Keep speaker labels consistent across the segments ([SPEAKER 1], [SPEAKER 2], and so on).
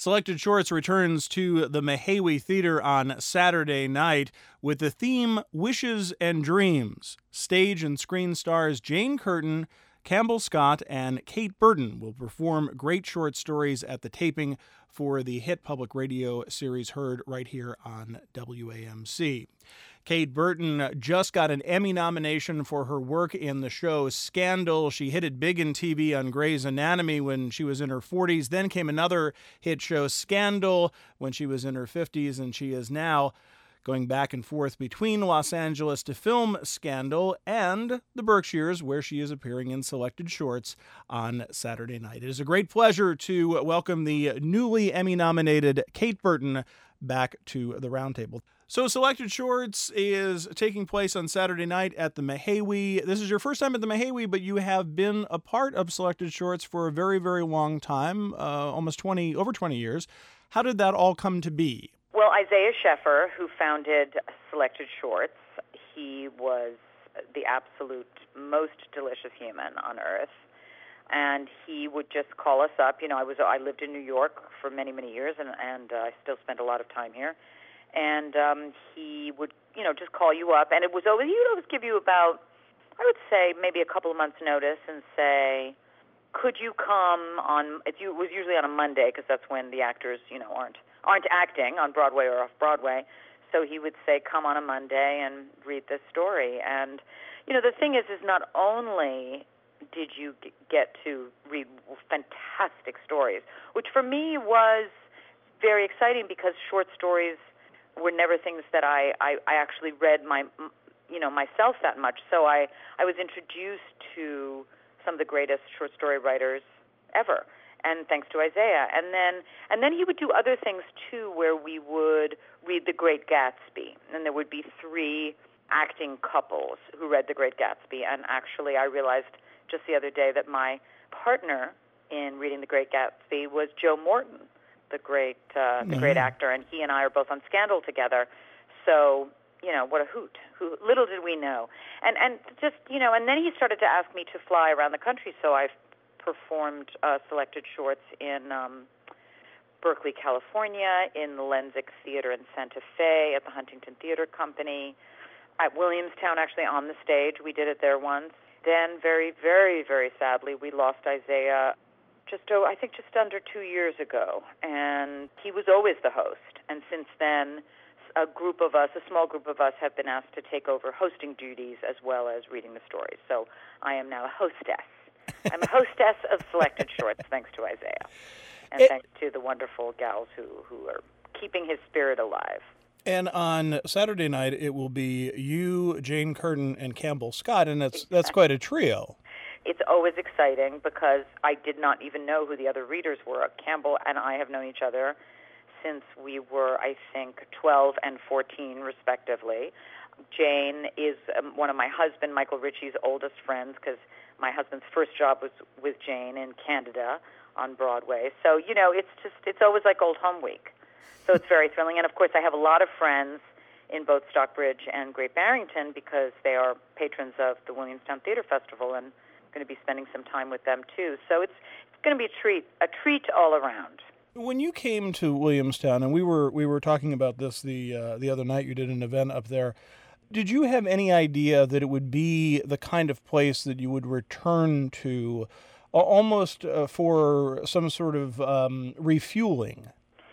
[SPEAKER 1] Selected Shorts returns to the Mehewy Theater on Saturday night with the theme Wishes and Dreams. Stage and screen stars Jane Curtin, Campbell Scott, and Kate Burton will perform great short stories at the taping for the hit public radio series heard right here on WAMC. Kate Burton just got an Emmy nomination for her work in the show Scandal. She hit it big in TV on Grey's Anatomy when she was in her 40s. Then came another hit show, Scandal, when she was in her 50s, and she is now going back and forth between Los Angeles to film Scandal and the Berkshires, where she is appearing in Selected Shorts on Saturday night. It is a great pleasure to welcome the newly Emmy-nominated Kate Burton back to the roundtable. So Selected Shorts is taking place on Saturday night at the Mehewy. This is your first time at the Mehewy, but you have been a part of Selected Shorts for a very, very long time, over 20 years. How did that all come to be?
[SPEAKER 2] Well, Isaiah Sheffer, who founded Selected Shorts, he was the absolute most delicious human on earth. And he would just call us up. You know, I lived in New York for many, many years, and I still spend a lot of time here. And he would, just call you up. And he would always give you about, I would say, maybe a couple of months' notice and say, could you come on, it was usually on a Monday because that's when the actors, aren't acting on Broadway or off-Broadway. So he would say, come on a Monday and read this story. And, the thing is not only did you get to read fantastic stories, which for me was very exciting because short stories were never things that I actually read myself that much. So I was introduced to some of the greatest short story writers ever, and thanks to Isaiah. And then he would do other things too, where we would read The Great Gatsby, and there would be 3 acting couples who read The Great Gatsby. And actually, I realized just the other day that my partner in reading The Great Gatsby was Joe Morton, the great actor, and he and I are both on Scandal together. So, what a hoot. Little did we know. And just, and then he started to ask me to fly around the country, so I've performed Selected Shorts in Berkeley, California, in the Lensic Theater in Santa Fe, at the Huntington Theater Company, at Williamstown, actually on the stage. We did it there once. Then very, very, very sadly, we lost Isaiah just under 2 years ago, and he was always the host. And since then, a small group of us, have been asked to take over hosting duties as well as reading the stories. So I am now a hostess. I'm a hostess of Selected Shorts, thanks to Isaiah, and thanks to the wonderful gals who are keeping his spirit alive.
[SPEAKER 1] And on Saturday night, it will be you, Jane Curtin, and Campbell Scott, and that's quite a trio.
[SPEAKER 2] It's always exciting because I did not even know who the other readers were. Campbell and I have known each other since we were, I think, 12 and 14, respectively. Jane is one of my husband, Michael Ritchie's oldest friends, because my husband's first job was with Jane in Canada on Broadway. So, it's always like old home week. So it's very thrilling. And, of course, I have a lot of friends in both Stockbridge and Great Barrington because they are patrons of the Williamstown Theater Festival, and going to be spending some time with them too. So it's going to be a treat all around.
[SPEAKER 1] When you came to Williamstown, and we were talking about this the other night, you did an event up there. Did you have any idea that it would be the kind of place that you would return to, almost for some sort of refueling?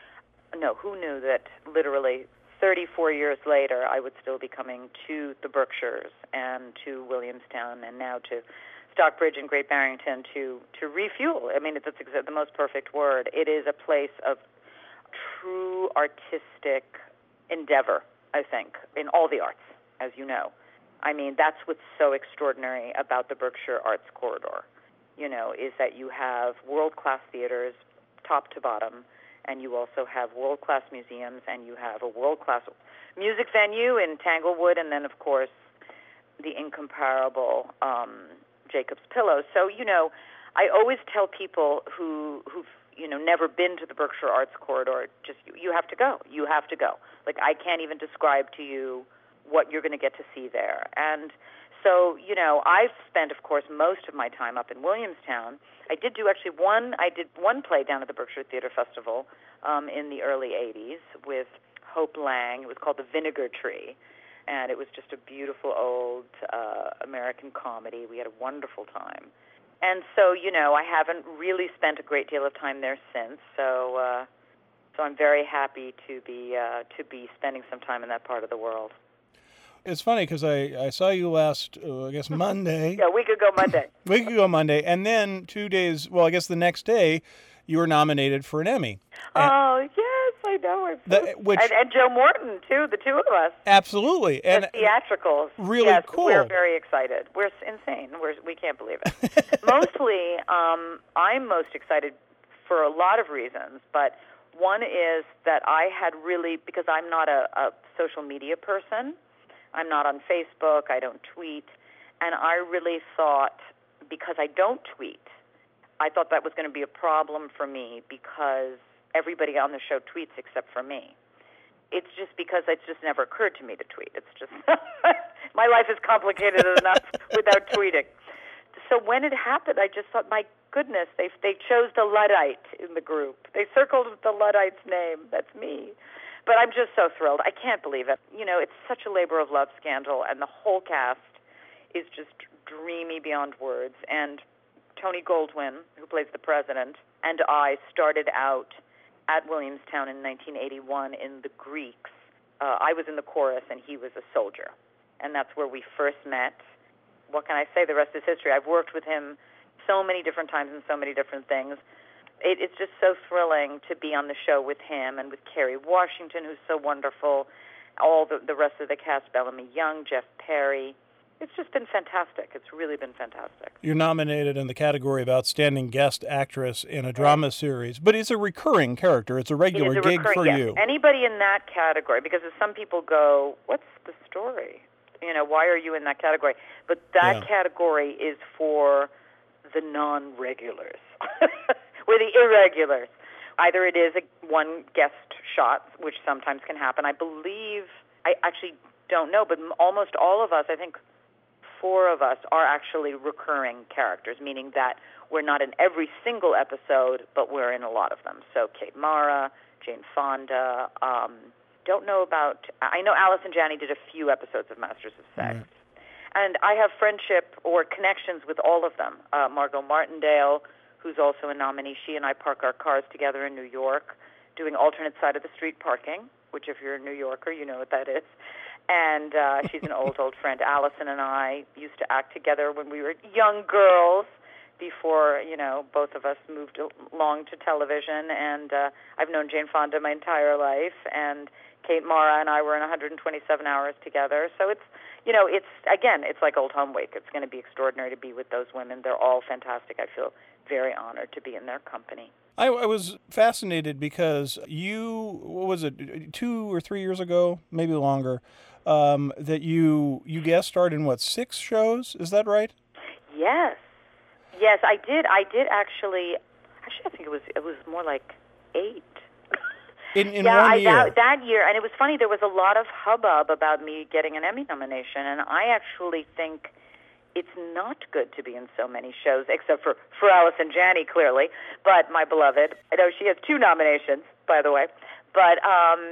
[SPEAKER 2] No, who knew that literally 34 years later I would still be coming to the Berkshires and to Williamstown and now to Stockbridge and Great Barrington to refuel. I mean, that's the most perfect word. It is a place of true artistic endeavor, I think, in all the arts, as you know. I mean, that's what's so extraordinary about the Berkshire Arts Corridor, is that you have world-class theaters, top to bottom, and you also have world-class museums, and you have a world-class music venue in Tanglewood, and then, of course, the incomparable Jacob's Pillow. So, I always tell people who've never been to the Berkshire Arts Corridor, just you have to go. You have to go. Like, I can't even describe to you what you're going to get to see there. And So, I've spent, of course, most of my time up in Williamstown. I did one play down at the Berkshire Theater Festival in the early 80s with Hope Lang. It was called The Vinegar Tree, and it was just a beautiful old American comedy. We had a wonderful time. And so, I haven't really spent a great deal of time there since, so I'm very happy to be spending some time in that part of the world.
[SPEAKER 1] It's funny because I saw you last, I guess, Monday.
[SPEAKER 2] Yeah, a week ago Monday.
[SPEAKER 1] And then 2 days, well, I guess the next day, you were nominated for an Emmy.
[SPEAKER 2] Oh, yes, I know. And Joe Morton, too, the two of us.
[SPEAKER 1] Absolutely.
[SPEAKER 2] And the theatricals.
[SPEAKER 1] Really
[SPEAKER 2] yes,
[SPEAKER 1] cool.
[SPEAKER 2] We're very excited. We're insane. We can't believe it. Mostly, I'm most excited for a lot of reasons, but one is that I had really, because I'm not a social media person, I'm not on Facebook, I don't tweet, and I really thought, because I don't tweet, I thought that was going to be a problem for me because everybody on the show tweets except for me. It's just because it's just never occurred to me to tweet. It's just, my life is complicated enough without tweeting. So when it happened, I just thought, my goodness, they chose the Luddite in the group. They circled the Luddite's name. That's me. But I'm just so thrilled. I can't believe it. It's such a labor of love scandal, and the whole cast is just dreamy beyond words. And Tony Goldwyn, who plays the president, and I started out at Williamstown in 1981 in the Greeks. I was in the chorus, and he was a soldier. And that's where we first met. What can I say? The rest is history. I've worked with him so many different times and so many different things. It's just so thrilling to be on the show with him and with Kerry Washington, who's so wonderful, all the rest of the cast, Bellamy Young, Jeff Perry. It's just been fantastic. It's really been fantastic.
[SPEAKER 1] You're nominated in the category of Outstanding Guest Actress in a Drama Series, but it's a recurring character. It's a regular gig for you.
[SPEAKER 2] Anybody in that category, because as some people go, what's the story? Why are you in that category? But that category is for the non-regulars. We're the irregulars. Either it is one guest shot, which sometimes can happen. I believe, I actually don't know, but almost all of us, I think 4 of us, are actually recurring characters, meaning that we're not in every single episode, but we're in a lot of them. So Kate Mara, Jane Fonda, I know Allison Janney did a few episodes of Masters of Sex. Mm-hmm. And I have friendship or connections with all of them. Margot Martindale, who's also a nominee, she and I park our cars together in New York, doing alternate side of the street parking, which if you're a New Yorker, you know what that is. And she's an old friend. Allison and I used to act together when we were young girls before, both of us moved along to television. And I've known Jane Fonda my entire life, and Kate Mara and I were in 127 Hours together. So it's like old home week. It's going to be extraordinary to be with those women. They're all fantastic. I feel very honored to be in their company.
[SPEAKER 1] I was fascinated because you, what was it, 2 or 3 years ago, maybe longer, that you guest starred in, 6 shows? Is that right?
[SPEAKER 2] Yes, I did actually, I think it was more like 8.
[SPEAKER 1] In 1 year?
[SPEAKER 2] That year, and it was funny, there was a lot of hubbub about me getting an Emmy nomination, and I actually think it's not good to be in so many shows, except for Allison Janney, clearly, but my beloved. I know she has 2 nominations, by the way. But,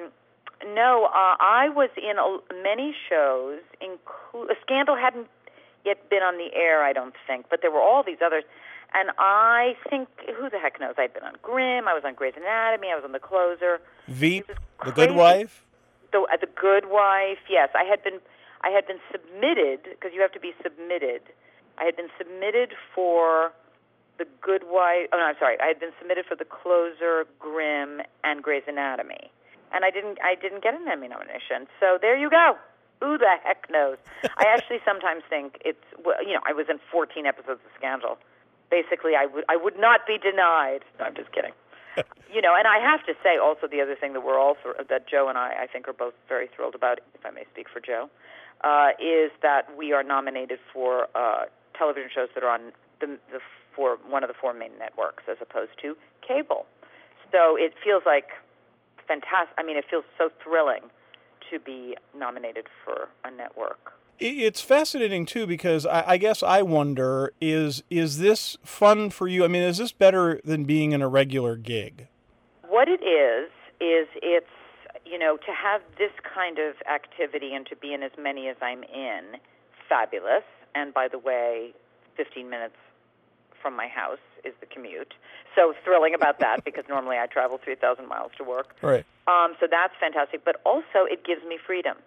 [SPEAKER 2] I was in many shows. Scandal hadn't yet been on the air, I don't think, but there were all these others. And I think, who the heck knows, I'd been on Grimm, I was on Grey's Anatomy, I was on The Closer.
[SPEAKER 1] Veep, The Good Wife?
[SPEAKER 2] The Good Wife, yes. I had been submitted, because you have to be submitted. I had been submitted for The Good Wife. Oh, no, I'm sorry. I had been submitted for The Closer, Grimm, and Grey's Anatomy. And I didn't get an Emmy nomination. So there you go. Who the heck knows? I actually sometimes think I was in 14 episodes of Scandal. Basically, I would not be denied. No, I'm just kidding. And I have to say also the other thing that Joe and I think are both very thrilled about, if I may speak for Joe, is that we are nominated for television shows that are on for one of the 4 main networks as opposed to cable. So it feels like fantastic. I mean, it feels so thrilling to be nominated for a network.
[SPEAKER 1] It's fascinating, too, because I guess I wonder, is this fun for you? I mean, is this better than being in a regular gig?
[SPEAKER 2] What it is it's, to have this kind of activity and to be in as many as I'm in, fabulous. And by the way, 15 minutes from my house is the commute. So thrilling about that because normally I travel 3,000 miles to work.
[SPEAKER 1] Right.
[SPEAKER 2] So that's fantastic. But also it gives me freedom.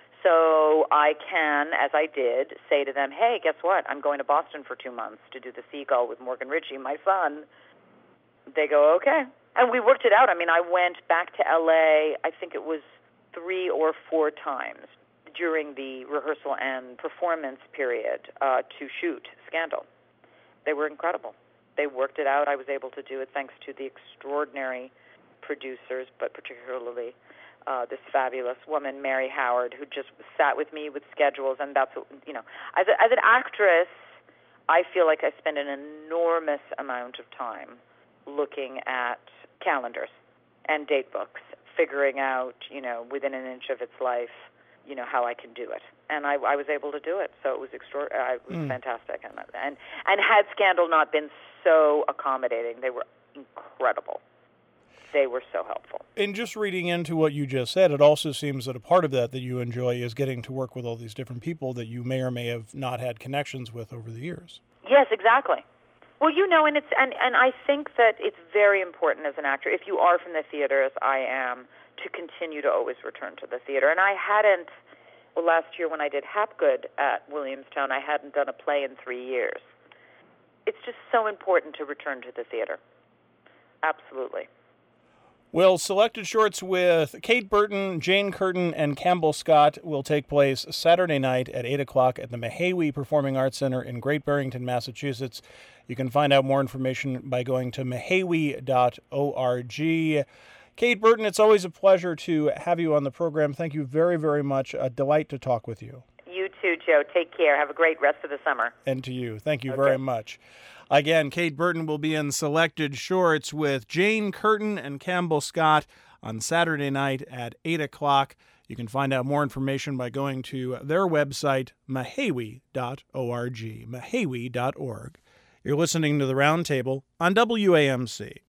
[SPEAKER 2] So I can, as I did, say to them, hey, guess what? I'm going to Boston for 2 months to do the Seagull with Morgan Ritchie, my son. They go, okay. And we worked it out. I mean, I went back to L.A., I think it was 3 or 4 times during the rehearsal and performance period to shoot Scandal. They were incredible. They worked it out. I was able to do it thanks to the extraordinary producers, but particularly this fabulous woman, Mary Howard, who just sat with me with schedules. And that's, as an actress, I feel like I spend an enormous amount of time looking at calendars and date books, figuring out, within an inch of its life, how I can do it. And I was able to do it. So it was extraordinary. It was fantastic. And had Scandal not been so accommodating, they were incredible. They were so helpful.
[SPEAKER 1] And just reading into what you just said, it also seems that a part of that you enjoy is getting to work with all these different people that you may or may have not had connections with over the years.
[SPEAKER 2] Yes, exactly. Well, and it's and I think that it's very important as an actor, if you are from the theater as I am, to continue to always return to the theater. And I hadn't, last year when I did Hapgood at Williamstown, I hadn't done a play in 3 years. It's just so important to return to the theater. Absolutely.
[SPEAKER 1] Well, Selected Shorts with Kate Burton, Jane Curtin, and Campbell Scott will take place Saturday night at 8 o'clock at the Mahawi Performing Arts Center in Great Barrington, Massachusetts. You can find out more information by going to mahawi.org. Kate Burton, it's always a pleasure to have you on the program. Thank you very, very much. A delight to talk with you.
[SPEAKER 2] You too, Joe. Take care. Have a great rest of the summer.
[SPEAKER 1] And to you. Thank you very much. Again, Kate Burton will be in Selected Shorts with Jane Curtin and Campbell Scott on Saturday night at 8 o'clock. You can find out more information by going to their website, mahawi.org, mahawi.org. You're listening to The Roundtable on WAMC.